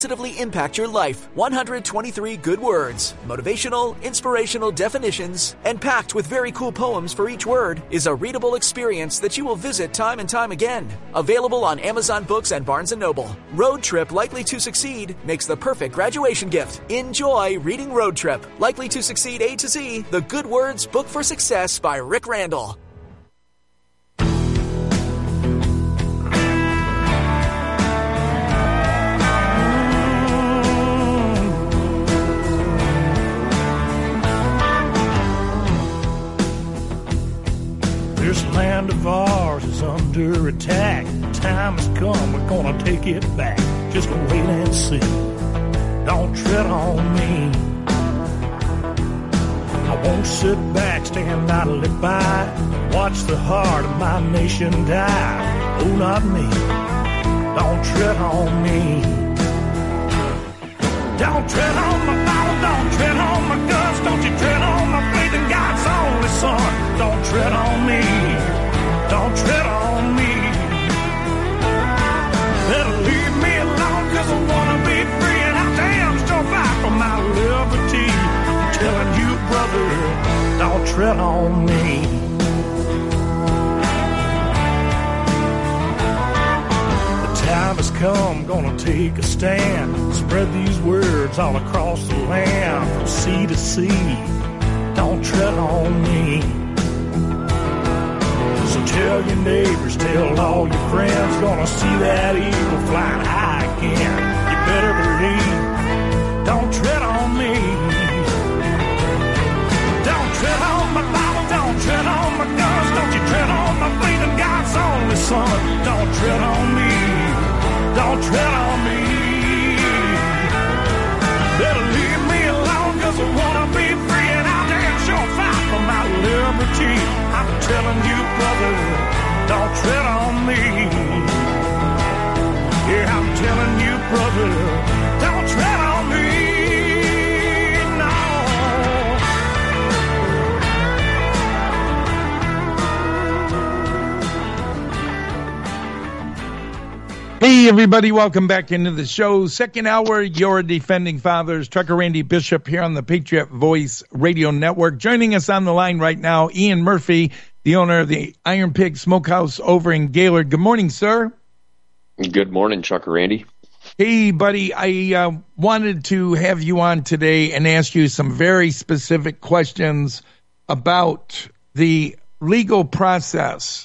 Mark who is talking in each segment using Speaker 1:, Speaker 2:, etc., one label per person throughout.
Speaker 1: positively impact your life. 123 good words, motivational, inspirational definitions, and packed with very cool poems for each word is a readable experience that you will visit time and time again. Available on Amazon Books and Barnes & Noble. Road Trip Likely to Succeed makes the perfect graduation gift. Enjoy reading Road Trip Likely to Succeed A to Z, The Good Words Book for Success by Rick Randall.
Speaker 2: This land of ours is under attack. Time has come, we're gonna take it back. Just wait and see. Don't tread on me. I won't sit back, stand idly by. Watch the heart of my nation die. Oh, not me. Don't tread on me. Don't tread on my Bible, don't tread on my guns. Don't you tread on my faith in God's only Son. Don't tread on me. Don't tread on me. Better leave me alone, cause I wanna be free, and I'll damn sure fight for my liberty. I'm telling you, brother, don't tread on me. The time has come, gonna take a stand. Spread these words all across the land, from sea to sea. Don't tread on me. So tell your neighbors, tell all your friends, gonna see that eagle flying high again. You better believe, don't tread on me. Don't tread on my Bible, don't tread on my guns. Don't you tread on my faith in God's only Son. Don't tread on me, don't tread on me. Better leave me alone, cause I wanna be free, and I'll damn sure fight for my liberty. I'm telling you, brother, don't tread on me. Yeah, I'm telling you, brother, don't tread on me. No.
Speaker 3: Hey, everybody, welcome back into the show. Second hour, your Defending Fathers. Trucker Randy Bishop here on the Patriot Voice Radio Network. Joining us on the line right now, Ian Murphy, the owner of the Iron Pig Smokehouse over in Gaylord. Good morning, sir.
Speaker 4: Good morning, Trucker Randy.
Speaker 3: Hey, buddy, I wanted to have you on today and ask you some very specific questions about the legal process.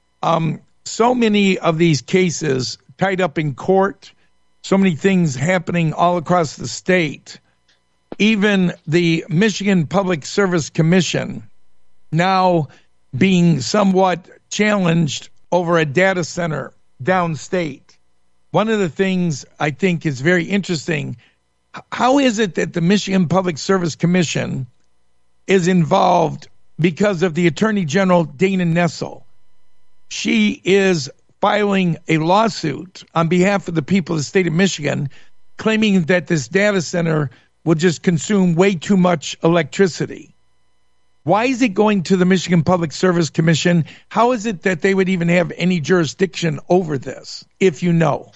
Speaker 3: So many of these cases tied up in court, so many things happening all across the state. Even the Michigan Public Service Commission now being somewhat challenged over a data center downstate. One of the things I think is very interesting, how is it that the Michigan Public Service Commission is involved because of the Attorney General Dana Nessel? She is filing a lawsuit on behalf of the people of the state of Michigan, claiming that this data center will just consume way too much electricity. Why is it going to the Michigan Public Service Commission? How is it that they would even have any jurisdiction over this, if you know?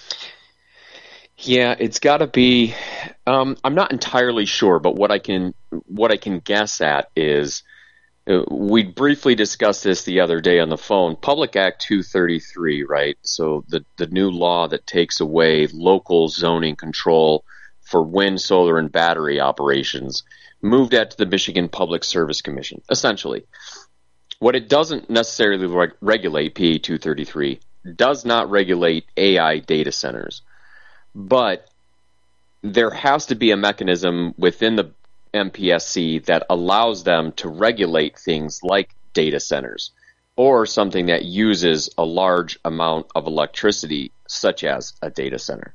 Speaker 4: Yeah, it's got to be. I'm not entirely sure, but what I can guess at is we briefly discussed this the other day on the phone. Public Act 233, right? So the new law that takes away local zoning control for wind, solar, and battery operations moved that to the Michigan Public Service Commission, essentially. What it doesn't necessarily regulate, PA 233, does not regulate AI data centers. But there has to be a mechanism within the MPSC that allows them to regulate things like data centers or something that uses a large amount of electricity, such as a data center.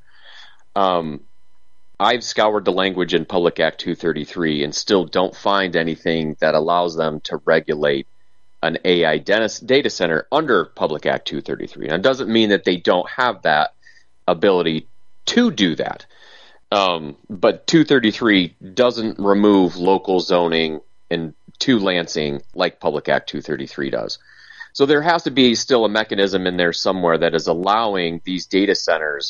Speaker 4: I've scoured the language in Public Act 233 and still don't find anything that allows them to regulate an AI data center under Public Act 233. And it doesn't mean that they don't have that ability to do that. But 233 doesn't remove local zoning to Lansing like Public Act 233 does. So there has to be still a mechanism in there somewhere that is allowing these data centers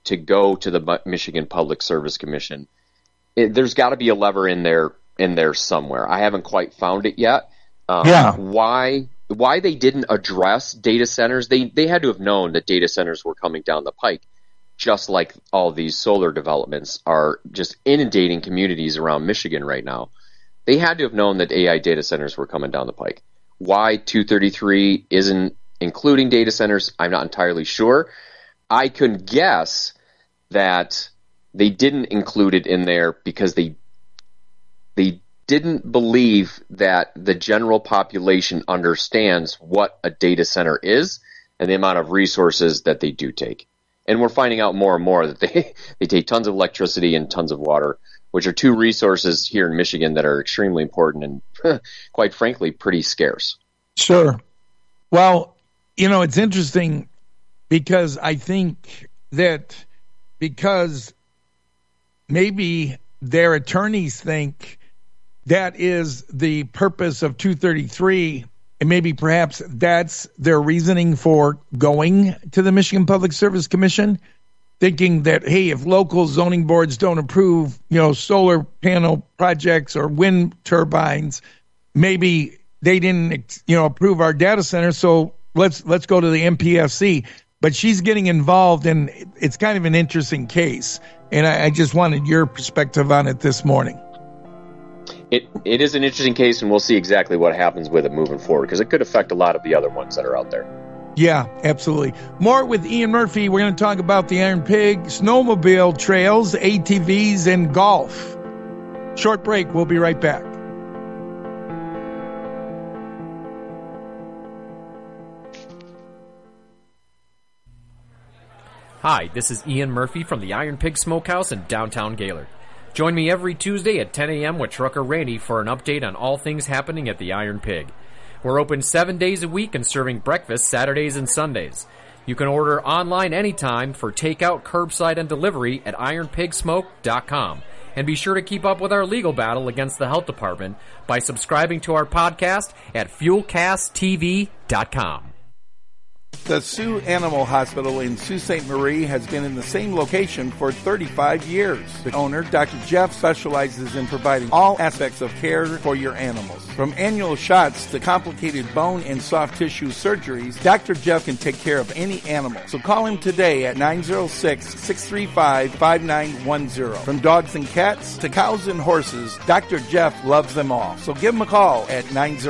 Speaker 4: to go to the Michigan Public Service Commission, there's got to be a lever in there somewhere. I haven't quite found it yet. Why they didn't address data centers? They had to have known that data centers were coming down the pike, just like all these solar developments are just inundating communities around Michigan right now. They had to have known that AI data centers were coming down the pike. Why 233 isn't including data centers, I'm not entirely sure. I could guess that they didn't include it in there because they didn't believe that the general population understands what a data center is and the amount of resources that they do take. And we're finding out more and more that they take tons of electricity and tons of water, which are two resources here in Michigan that are extremely important and, quite frankly, pretty scarce.
Speaker 3: Sure. Well, it's interesting because I think that because maybe their attorneys think that is the purpose of 233, and maybe perhaps that's their reasoning for going to the Michigan Public Service Commission, thinking that, hey, if local zoning boards don't approve, solar panel projects or wind turbines, maybe they didn't, approve our data center, so let's go to the MPSC. But she's getting involved, and it's kind of an interesting case. And I just wanted your perspective on it this morning.
Speaker 4: It is an interesting case, and we'll see exactly what happens with it moving forward, because it could affect a lot of the other ones that are out there.
Speaker 3: Yeah, absolutely. More with Ian Murphy. We're going to talk about the Iron Pig, snowmobile trails, ATVs, and golf. Short break. We'll be right back.
Speaker 5: Hi, this is Ian Murphy from the Iron Pig Smokehouse in downtown Gaylord. Join me every Tuesday at 10 a.m. with Trucker Randy for an update on all things happening at the Iron Pig. We're open 7 days a week and serving breakfast Saturdays and Sundays. You can order online anytime for takeout, curbside, and delivery at ironpigsmoke.com. And be sure to keep up with our legal battle against the health department by subscribing to our podcast at fuelcasttv.com.
Speaker 6: The Sioux Animal Hospital in Sault Ste. Marie has been in the same location for 35 years. The owner, Dr. Jeff, specializes in providing all aspects of care for your animals. From annual shots to complicated bone and soft tissue surgeries, Dr. Jeff can take care of any animal. So call him today at 906-635-5910. From dogs and cats to cows and horses, Dr. Jeff loves them all. So give him a call at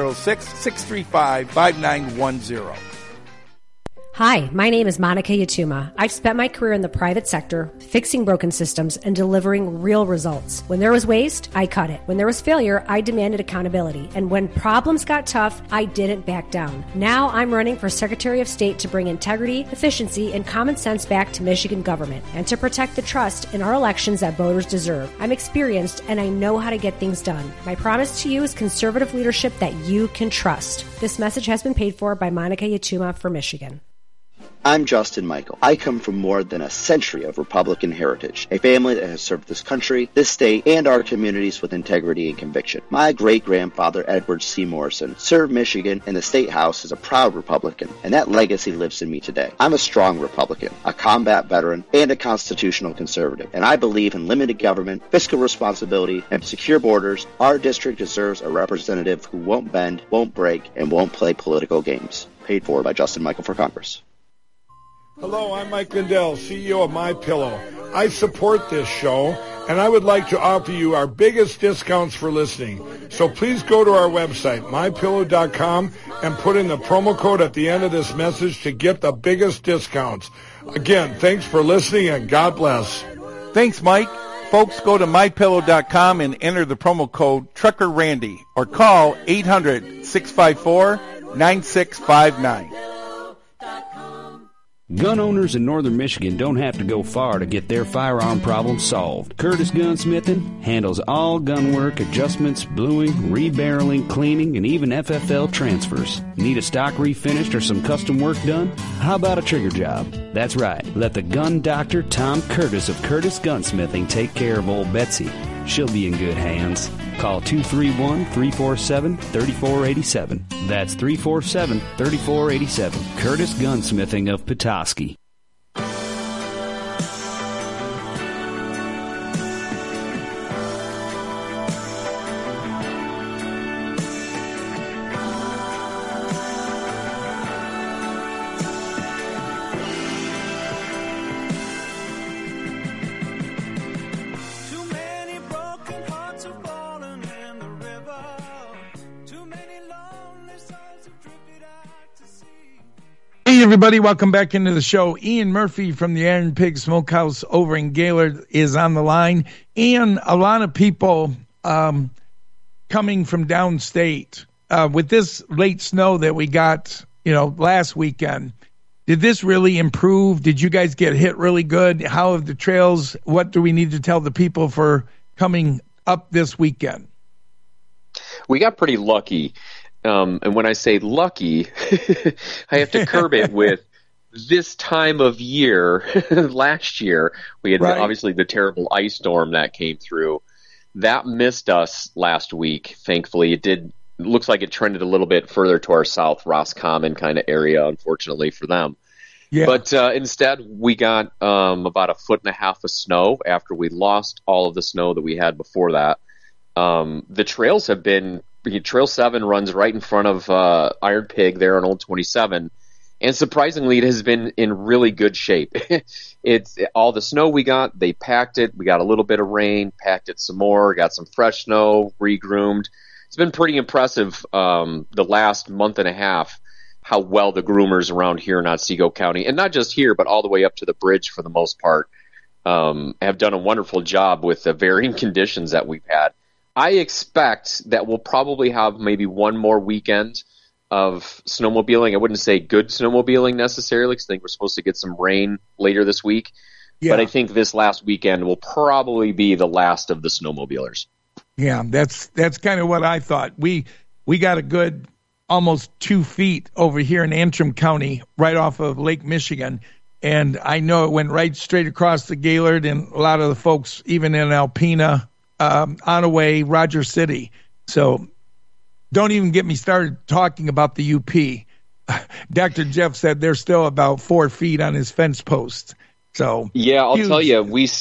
Speaker 6: 906-635-5910.
Speaker 7: Hi, my name is Monica Yatuma. I've spent my career in the private sector, fixing broken systems and delivering real results. When there was waste, I cut it. When there was failure, I demanded accountability. And when problems got tough, I didn't back down. Now I'm running for Secretary of State to bring integrity, efficiency, and common sense back to Michigan government and to protect the trust in our elections that voters deserve. I'm experienced and I know how to get things done. My promise to you is conservative leadership that you can trust. This message has been paid for by Monica Yatuma for Michigan.
Speaker 8: I'm Justin Michael. I come from more than a century of Republican heritage, a family that has served this country, this state, and our communities with integrity and conviction. My great-grandfather, Edward C. Morrison, served Michigan in the State House as a proud Republican, and that legacy lives in me today. I'm a strong Republican, a combat veteran, and a constitutional conservative, and I believe in limited government, fiscal responsibility, and secure borders. Our district deserves a representative who won't bend, won't break, and won't play political games. Paid for by Justin Michael for Congress.
Speaker 2: Hello, I'm Mike Lindell, CEO of MyPillow. I support this show, and I would like to offer you our biggest discounts for listening. So please go to our website, MyPillow.com, and put in the promo code at the end of this message to get the biggest discounts. Again, thanks for listening, and God bless.
Speaker 6: Thanks, Mike. Folks, go to MyPillow.com and enter the promo code Trucker Randy or call 800-654-9659.
Speaker 9: Gun owners in northern Michigan don't have to go far to get their firearm problem solved. Curtis Gunsmithing handles all gun work, adjustments, bluing, rebarreling, cleaning, and even FFL transfers. Need a stock refinished or some custom work done? How about a trigger job? That's right. Let the gun doctor Tom Curtis of Curtis Gunsmithing take care of old Betsy. She'll be in good hands. Call 231-347-3487. That's 347-3487. Curtis Gunsmithing of Petoskey.
Speaker 3: Everybody, welcome back into the show. Ian Murphy from the Iron Pig Smokehouse over in Gaylord is on the line. Ian, a lot of people coming from downstate with this late snow that we got, last weekend. Did this really improve? Did you guys get hit really good? How have the trails? What do we need to tell the people for coming up this weekend?
Speaker 4: We got pretty lucky. And when I say lucky, I have to curb it with this time of year. Last year, we had obviously the terrible ice storm that came through. That missed us last week. Thankfully, it looks like it trended a little bit further to our south, Roscommon kind of area, unfortunately for them. Yeah. But instead, we got about 1.5 feet of snow after we lost all of the snow that we had before that. The trails have been... Trail 7 runs right in front of Iron Pig there on Old 27, and surprisingly, it has been in really good shape. It's all the snow we got, they packed it. We got a little bit of rain, packed it some more, got some fresh snow, re-groomed. It's been pretty impressive the last month and a half how well the groomers around here in Otsego County, and not just here, but all the way up to the bridge for the most part, have done a wonderful job with the varying conditions that we've had. I expect that we'll probably have maybe one more weekend of snowmobiling. I wouldn't say good snowmobiling necessarily, because I think we're supposed to get some rain later this week. Yeah. But I think this last weekend will probably be the last of the snowmobilers.
Speaker 3: Yeah, that's kind of what I thought. We got a good almost 2 feet over here in Antrim County, right off of Lake Michigan. And I know it went right straight across the Gaylord, and a lot of the folks, even in Alpena, Onaway, Rogers City. So don't even get me started talking about the UP. Dr. Jeff said they're still about 4 feet on his fence post. So
Speaker 4: yeah, I'll tell you,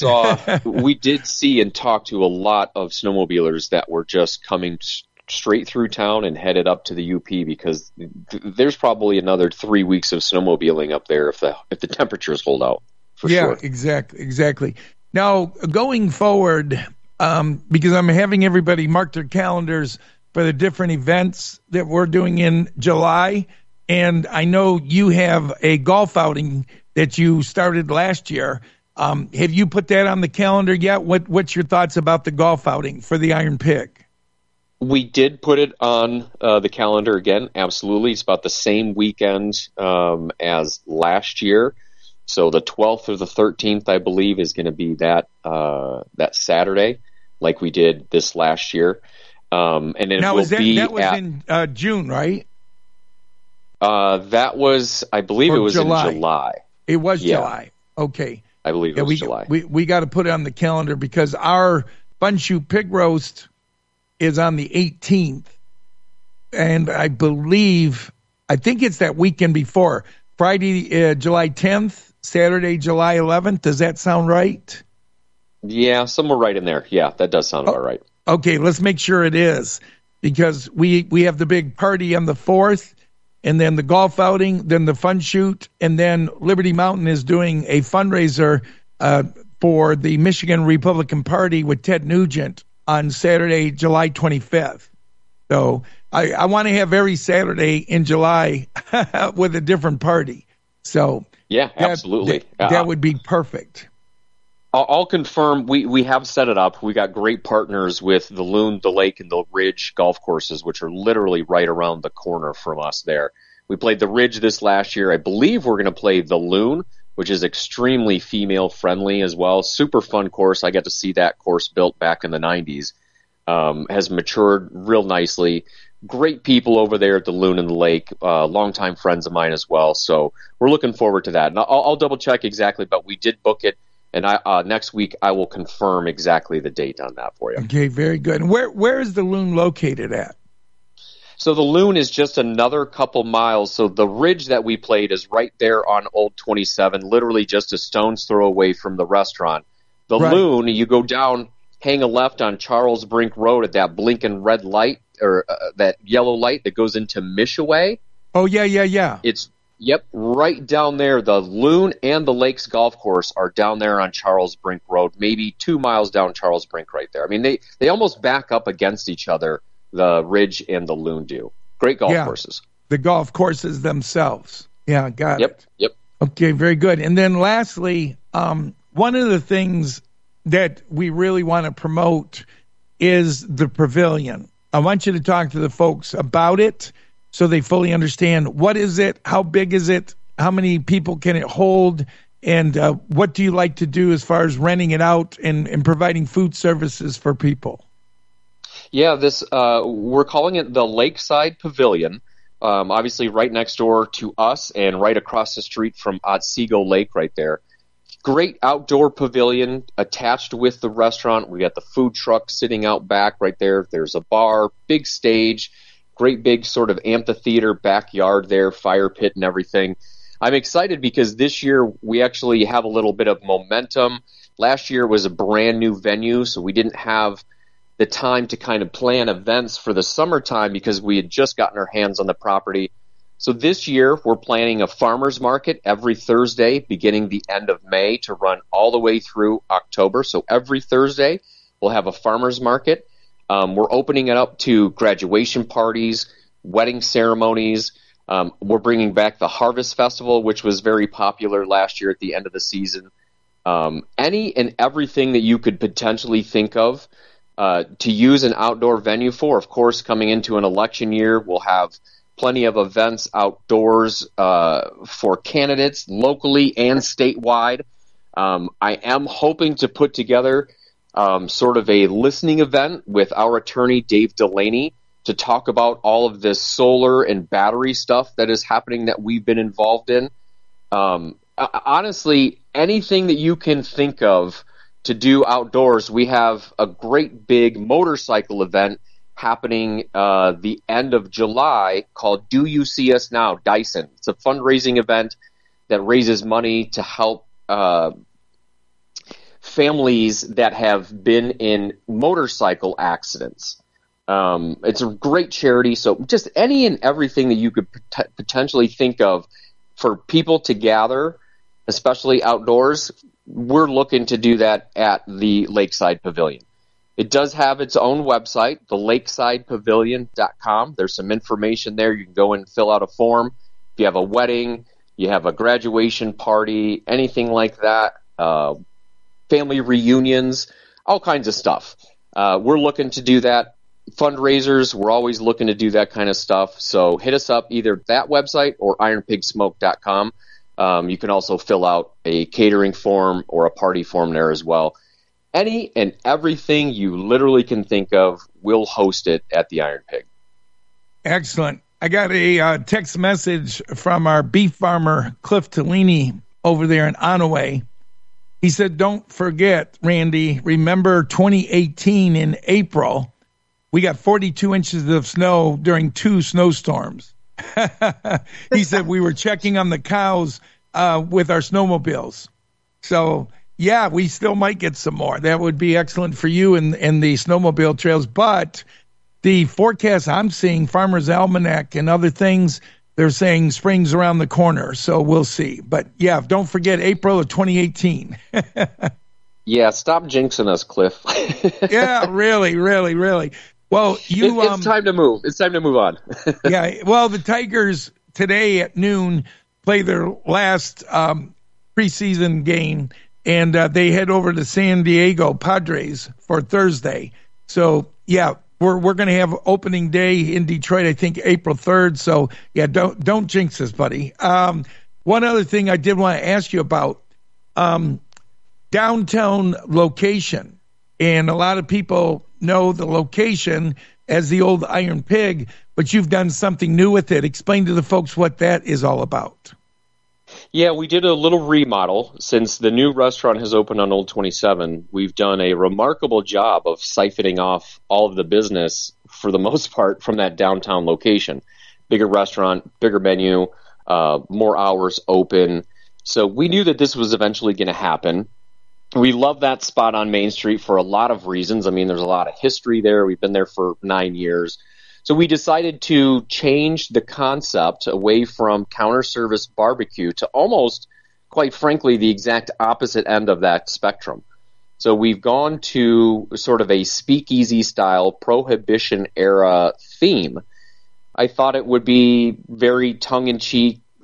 Speaker 4: we did see and talk to a lot of snowmobilers that were just coming straight through town and headed up to the UP, because there's probably another 3 weeks of snowmobiling up there if the temperatures hold out. For sure.
Speaker 3: Exactly. Now going forward, because I'm having everybody mark their calendars for the different events that we're doing in July. And I know you have a golf outing that you started last year. Have you put that on the calendar yet? What's your thoughts about the golf outing for the Iron Pig?
Speaker 4: We did put it on the calendar again. Absolutely. It's about the same weekend as last year. So the 12th or the 13th, I believe, is going to be that Saturday, like we did this last year. And it
Speaker 3: now,
Speaker 4: will
Speaker 3: that was in June, right?
Speaker 4: That was, I believe, it was July. In July.
Speaker 3: It was July. Okay.
Speaker 4: I believe it was July.
Speaker 3: We got to put it on the calendar, because our Fun Shoot Pig Roast is on the 18th, and I think it's that weekend before. Friday, July 10th. Saturday, July 11th. Does that sound right?
Speaker 4: Yeah, somewhere right in there. Yeah, that does sound about right.
Speaker 3: Okay, let's make sure it is, because we have the big party on the 4th, and then the golf outing, then the fun shoot, and then Liberty Mountain is doing a fundraiser for the Michigan Republican Party with Ted Nugent on Saturday, July 25th. So I want to have every Saturday in July with a different party. So
Speaker 4: yeah, absolutely.
Speaker 3: That would be perfect.
Speaker 4: I'll confirm we have set it up. We got great partners with the Loon, the Lake, and the Ridge golf courses, which are literally right around the corner from us there. We played the Ridge this last year. I believe we're going to play the Loon, which is extremely female-friendly as well. Super fun course. I got to see that course built back in the 90s. Has matured real nicely. Great people over there at the Loon and the Lake, longtime friends of mine as well. So we're looking forward to that. And I'll double-check exactly, but we did book it. And next week I will confirm exactly the date on that for you.
Speaker 3: Okay, very good. And where is the Loon located at?
Speaker 4: So the Loon is just another couple miles. So the Ridge that we played is right there on Old 27, literally just a stone's throw away from the restaurant. The Loon, you go down, hang a left on Charles Brink Road at that blinking red light, or that yellow light that goes into Mishaway.
Speaker 3: Oh, yeah.
Speaker 4: Yep, right down there. The Loon and the Lakes Golf Course are down there on Charles Brink Road, maybe 2 miles down Charles Brink right there. I mean, they almost back up against each other, the Ridge and the Loon do. Great golf courses.
Speaker 3: The golf courses themselves. Yeah, got it.
Speaker 4: Yep.
Speaker 3: Okay, very good. And then lastly, one of the things that we really want to promote is the pavilion. I want you to talk to the folks about it so they fully understand what is it, how big is it, how many people can it hold, and what do you like to do as far as renting it out and providing food services for people?
Speaker 4: Yeah, we're calling it the Lakeside Pavilion. Obviously right next door to us and right across the street from Otsego Lake right there. Great outdoor pavilion attached with the restaurant. We got the food truck sitting out back right there. There's a bar, big stage, great big sort of amphitheater backyard there, fire pit and everything. I'm excited because this year we actually have a little bit of momentum. Last year was a brand new venue, so we didn't have the time to kind of plan events for the summertime because we had just gotten our hands on the property. So this year we're planning a farmer's market every Thursday beginning the end of May to run all the way through October. So every Thursday we'll have a farmer's market. We're opening it up to graduation parties, wedding ceremonies. We're bringing back the Harvest Festival, which was very popular last year at the end of the season. Any and everything that you could potentially think of to use an outdoor venue for. Of course, coming into an election year, we'll have plenty of events outdoors for candidates locally and statewide. I am hoping to put together sort of a listening event with our attorney, Dave Delaney, to talk about all of this solar and battery stuff that is happening that we've been involved in. Honestly, anything that you can think of to do outdoors. We have a great big motorcycle event happening the end of July called Do You See Us Now, Dyson. It's a fundraising event that raises money to help families that have been in motorcycle accidents. It's a great charity, so just any and everything that you could potentially think of for people to gather, especially outdoors, we're looking to do that at the Lakeside Pavilion. It does have its own website, thelakesidepavilion.com. There's some information there. You can go and fill out a form. If you have a wedding, you have a graduation party, anything like that, family reunions, all kinds of stuff. We're looking to do that. Fundraisers, we're always looking to do that kind of stuff. So hit us up either that website or ironpigsmoke.com. You can also fill out a catering form or a party form there as well. Any and everything you literally can think of, we'll host it at the Iron Pig.
Speaker 3: Excellent. I got a text message from our beef farmer, Cliff Tellini, over there in Onaway. He said, don't forget, Randy, remember 2018 in April, we got 42 inches of snow during 2 snowstorms. He said we were checking on the cows with our snowmobiles. So, yeah, we still might get some more. That would be excellent for you and the snowmobile trails. But the forecast I'm seeing, Farmer's Almanac and other things, they're saying spring's around the corner. So we'll see. But, yeah, don't forget April of 2018.
Speaker 4: Yeah, stop jinxing us, Cliff.
Speaker 3: Yeah, really, really, really. Well,
Speaker 4: it's time to move. It's time to move on.
Speaker 3: Yeah, well, the Tigers today at noon play their last preseason game, and they head over to San Diego Padres for Thursday. So, yeah, we're going to have opening day in Detroit, I think April 3rd. So, yeah, don't jinx us, buddy. One other thing I did want to ask you about, downtown location, and a lot of people know the location as the old Iron Pig, but you've done something new with it. Explain to the folks what that is all about.
Speaker 4: Yeah, we did a little remodel. Since the new restaurant has opened on Old 27, we've done a remarkable job of siphoning off all of the business, for the most part, from that downtown location. Bigger restaurant, bigger menu, more hours open. So we knew that this was eventually going to happen. We love that spot on Main Street for a lot of reasons. I mean, there's a lot of history there. We've been there for 9 years. So we decided to change the concept away from counter service barbecue to almost, quite frankly, the exact opposite end of that spectrum. So we've gone to sort of a speakeasy style Prohibition era theme. I thought it would be very tongue-in-cheek,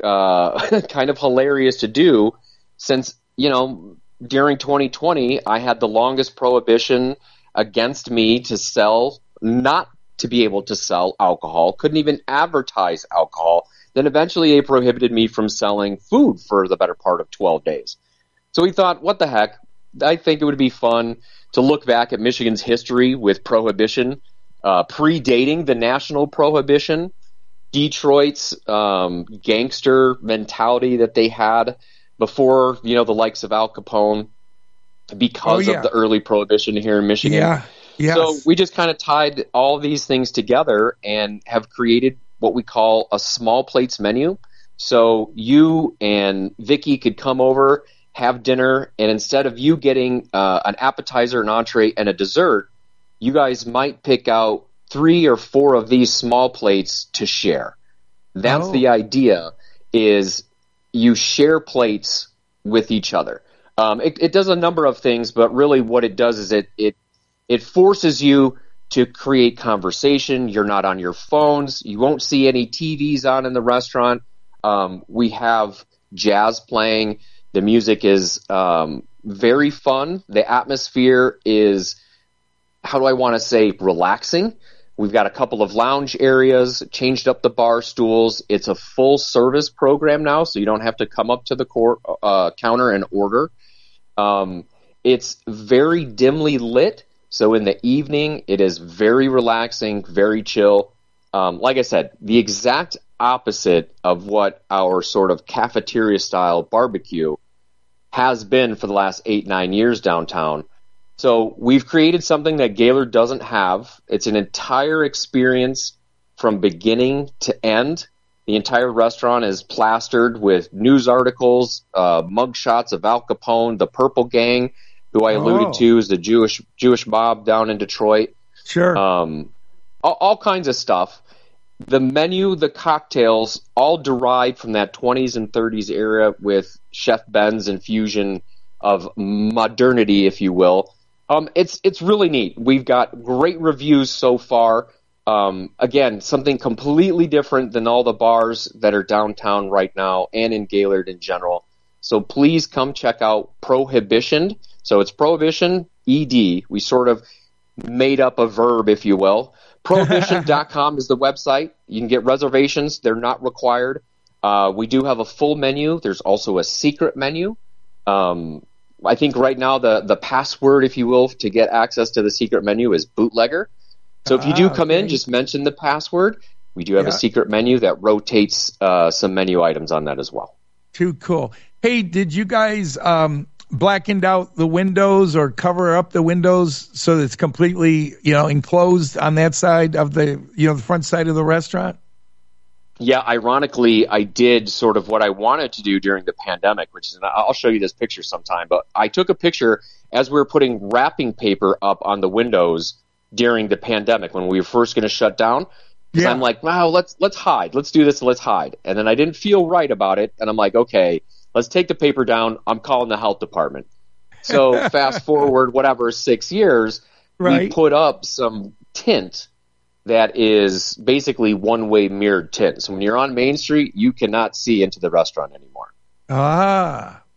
Speaker 4: kind of hilarious to do since, during 2020, I had the longest prohibition against me to sell, not to be able to sell alcohol, couldn't even advertise alcohol. Then eventually they prohibited me from selling food for the better part of 12 days. So we thought, what the heck? I think it would be fun to look back at Michigan's history with prohibition, predating the national prohibition, Detroit's gangster mentality that they had before, the likes of Al Capone, because of the early prohibition here in Michigan.
Speaker 3: Yeah. Yes.
Speaker 4: So we just kind of tied all these things together and have created what we call a small plates menu. So you and Vicky could come over, have dinner, and instead of you getting an appetizer, an entree, and a dessert, you guys might pick out 3 or 4 of these small plates to share. That's the idea, is you share plates with each other. It does a number of things, but really what it does is it forces you to create conversation. You're not on your phones. You won't see any TVs on in the restaurant. We have jazz playing. The music is very fun. The atmosphere is, how do I want to say, relaxing. We've got a couple of lounge areas, changed up the bar stools. It's a full service program now, so you don't have to come up to the counter and order. It's very dimly lit, so in the evening it is very relaxing, very chill. Like I said, the exact opposite of what our sort of cafeteria-style barbecue has been for the last 8-9 years downtown. So we've created something that Gaylord doesn't have. It's an entire experience from beginning to end. The entire restaurant is plastered with news articles, mugshots of Al Capone, the Purple Gang, who I alluded to is the Jewish mob down in Detroit.
Speaker 3: Sure.
Speaker 4: All kinds of stuff. The menu, the cocktails, all derived from that 20s and 30s era with Chef Ben's infusion of modernity, if you will. It's really neat. We've got great reviews so far. Again, something completely different than all the bars that are downtown right now and in Gaylord in general. So please come check out Prohibition. So it's Prohibition ED. We sort of made up a verb, if you will. Prohibition.com is the website. You can get reservations. They're not required. We do have a full menu. There's also a secret menu. I think right now the password, if you will, to get access to the secret menu is bootlegger. So if you do come in, just mention the password. We do have a secret menu that rotates some menu items on that as well.
Speaker 3: Too cool. Hey, did you guys blackened out the windows or cover up the windows so that it's completely, enclosed on that side of the, the front side of the restaurant?
Speaker 4: Yeah, ironically, I did sort of what I wanted to do during the pandemic, which is, and I'll show you this picture sometime, but I took a picture as we were putting wrapping paper up on the windows during the pandemic when we were first going to shut down. Because I'm like, wow, let's hide. Let's do this. Let's hide. And then I didn't feel right about it. And I'm like, okay, let's take the paper down. I'm calling the health department. So fast forward, 6 years, we put up some tint that is basically one-way mirrored tint. So when you're on Main Street, you cannot see into the restaurant anymore.